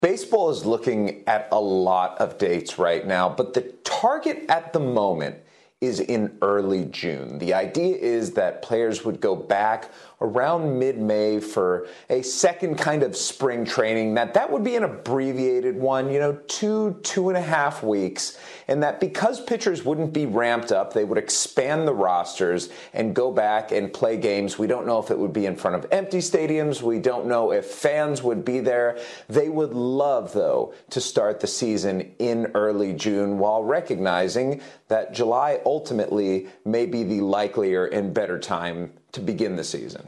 Baseball is looking at a lot of dates right now, but the target at the moment is in early June. The idea is that players would go back around mid-May for a second kind of spring training. That would be an abbreviated one, 2.5 weeks. And that because pitchers wouldn't be ramped up, they would expand the rosters and go back and play games. We don't know if it would be in front of empty stadiums. We don't know if fans would be there. They would love, though, to start the season in early June while recognizing that July ultimately may be the likelier and better time to begin the season.